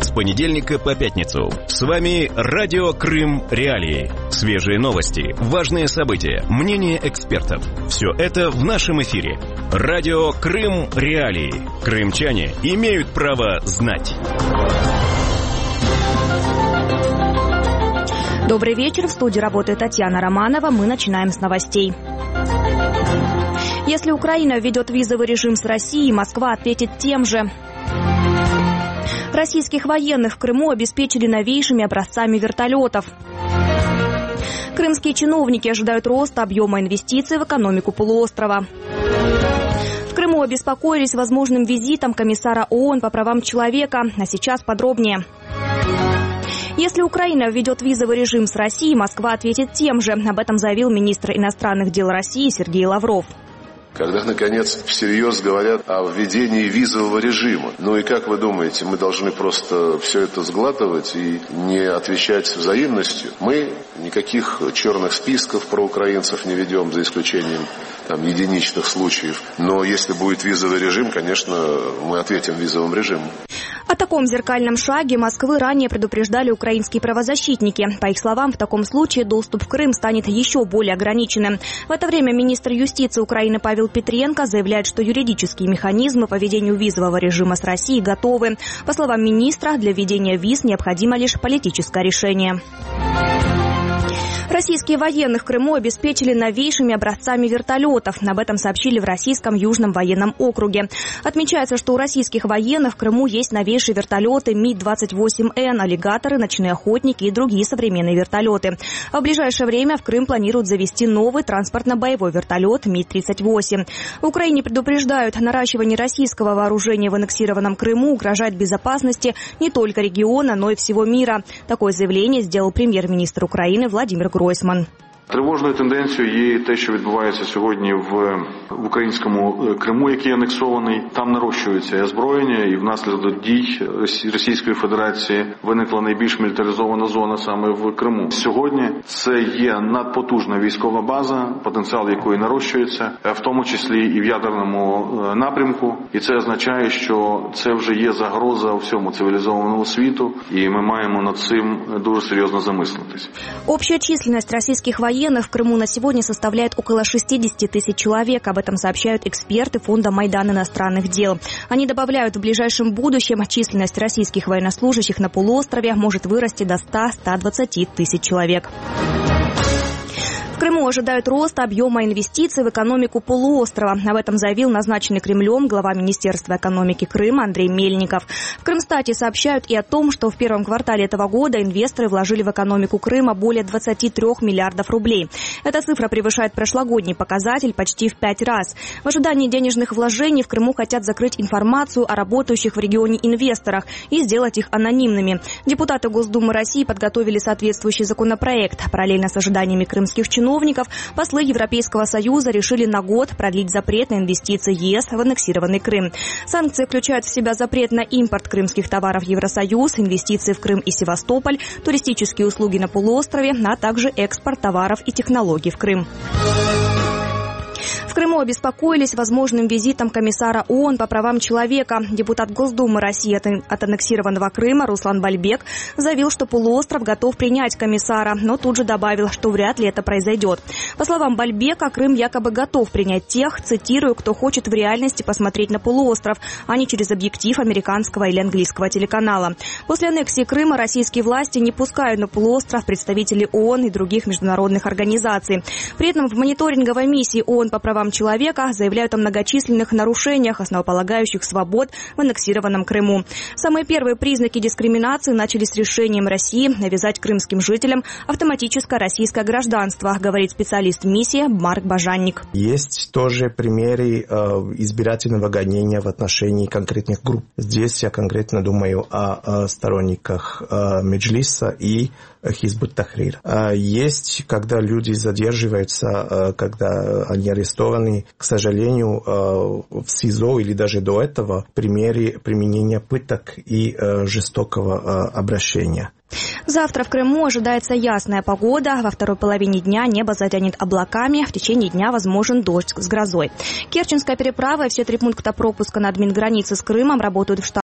С понедельника по пятницу. С вами Радио Крым Реалии. Свежие новости, важные события, мнения экспертов. Все это в нашем эфире. Радио Крым Реалии. Крымчане имеют право знать. Добрый вечер. В студии работает Татьяна Романова. Мы начинаем с новостей. Если Украина введет визовый режим с Россией, Москва ответит тем же. Российских военных в Крыму обеспечили новейшими образцами вертолетов. Крымские чиновники ожидают роста объема инвестиций в экономику полуострова. В Крыму обеспокоились возможным визитом комиссара ООН по правам человека. А сейчас подробнее. Если Украина введет визовый режим с Россией, Москва ответит тем же. Об этом заявил министр иностранных дел России Сергей Лавров. Когда, наконец, всерьез говорят о введении визового режима. Ну и как вы думаете, мы должны просто все это сглатывать и не отвечать взаимностью? Мы никаких черных списков про украинцев не ведем, за исключением единичных случаев. Но если будет визовый режим, конечно, мы ответим визовым режимом. О таком зеркальном шаге Москвы ранее предупреждали украинские правозащитники. По их словам, в таком случае доступ в Крым станет еще более ограниченным. В это время министр юстиции Украины Павел Петренко заявляет, что юридические механизмы по введению визового режима с Россией готовы. По словам министра, для введения виз необходимо лишь политическое решение. Российские военные в Крыму обеспечили новейшими образцами вертолетов. Об этом сообщили в Российском Южном военном округе. Отмечается, что у российских военных в Крыму есть новейшие вертолеты МиГ-28Н, аллигаторы, ночные охотники и другие современные вертолеты. А в ближайшее время в Крым планируют завести новый транспортно-боевой вертолет МиГ-38. В Украине предупреждают, наращивание российского вооружения в аннексированном Крыму угрожает безопасности не только региона, но и всего мира. Такое заявление сделал прем'єр-міністр України Владимир Гройсман. Тривожною тенденцією є те, що відбувається сьогодні в українському Криму, який анексований. Там нарощується озброєння, і внаслідок дій Російської Федерації виникла найбільш мілітаризована зона саме в Криму. Сьогодні це є надпотужна військова база, потенціал якої нарощується, в тому числі і в ядерному напрямку. І це означає, що це вже є загроза всьому цивілізованому світу, і ми маємо над цим дуже серйозно замислитись. Общая численность российских военных в Крыму на сегодня составляет около 60 тысяч человек. Об этом сообщают эксперты фонда «Майдан иностранных дел». Они добавляют, в ближайшем будущем численность российских военнослужащих на полуострове может вырасти до 100-120 тысяч человек. В Крыму ожидают роста объема инвестиций в экономику полуострова. Об этом заявил назначенный Кремлем глава Министерства экономики Крыма Андрей Мельников. В Крымстате сообщают и о том, что в первом квартале этого года инвесторы вложили в экономику Крыма более 23 миллиардов рублей. Эта цифра превышает прошлогодний показатель почти в 5 раз. В ожидании денежных вложений в Крыму хотят закрыть информацию о работающих в регионе инвесторах и сделать их анонимными. Депутаты Госдумы России подготовили соответствующий законопроект. Параллельно с ожиданиями крымских чиновников, послы Европейского Союза решили на год продлить запрет на инвестиции ЕС в аннексированный Крым. Санкции включают в себя запрет на импорт крымских товаров в Евросоюз, инвестиции в Крым и Севастополь, туристические услуги на полуострове, а также экспорт товаров и технологий в Крым. В Крыму обеспокоились возможным визитом комиссара ООН по правам человека. Депутат Госдумы России от аннексированного Крыма Руслан Бальбек заявил, что полуостров готов принять комиссара, но тут же добавил, что вряд ли это произойдет. По словам Бальбека, Крым якобы готов принять тех, цитирую, кто хочет в реальности посмотреть на полуостров, а не через объектив американского или английского телеканала. После аннексии Крыма российские власти не пускают на полуостров представителей ООН и других международных организаций. При этом в мониторинговой миссии ООН по правам человека заявляют о многочисленных нарушениях основополагающих свобод в аннексированном Крыму. Самые первые признаки дискриминации начались с решением России навязать крымским жителям автоматическое российское гражданство, говорит специалист миссии Марк Бажанник. Есть тоже примеры избирательного гонения в отношении конкретных групп. Здесь я конкретно думаю о сторонниках Меджлиса и Хизбут Тахрир. Есть, когда люди задерживаются, когда они арестованы, к сожалению, в СИЗО или даже до этого примеры применения пыток и жестокого обращения. Завтра в Крыму ожидается ясная погода. Во второй половине дня небо затянет облаками. В течение дня возможен дождь с грозой. Керченская переправа и все 3 пункта пропуска на админгранице с Крымом работают в штате.